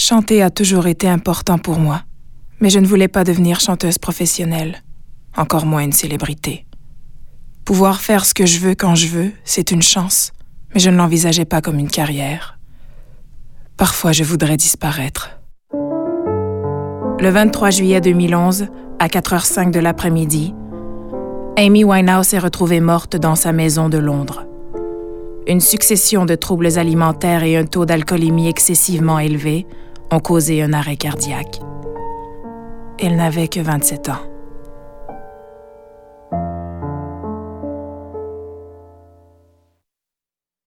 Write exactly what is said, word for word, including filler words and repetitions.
Chanter a toujours été important pour moi, mais je ne voulais pas devenir chanteuse professionnelle, encore moins une célébrité. Pouvoir faire ce que je veux quand je veux, c'est une chance, mais je ne l'envisageais pas comme une carrière. Parfois, je voudrais disparaître. Le vingt-trois juillet deux mille onze, à quatre heures cinq de l'après-midi, Amy Winehouse est retrouvée morte dans sa maison de Londres. Une succession de troubles alimentaires et un taux d'alcoolémie excessivement élevé ont causé un arrêt cardiaque. Elle n'avait que vingt-sept ans.